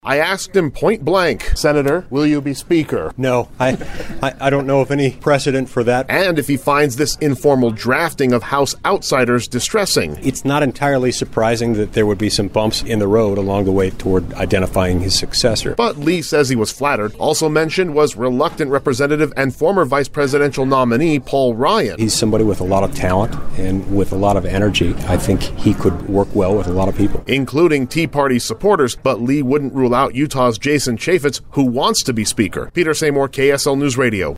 I asked him point blank, Senator, will you be Speaker? No, I don't know of any precedent for that. And if he finds this informal drafting of House outsiders distressing. It's not entirely surprising that there would be some bumps in the road along the way toward identifying his successor. But Lee says he was flattered. Also mentioned was reluctant Representative and former vice presidential nominee Paul Ryan. He's somebody with a lot of talent and with a lot of energy. I think he could work well with a lot of people, including Tea Party supporters, but Lee wouldn't rule out Utah's Jason Chaffetz, who wants to be Speaker. Peter Seymour, KSL News Radio.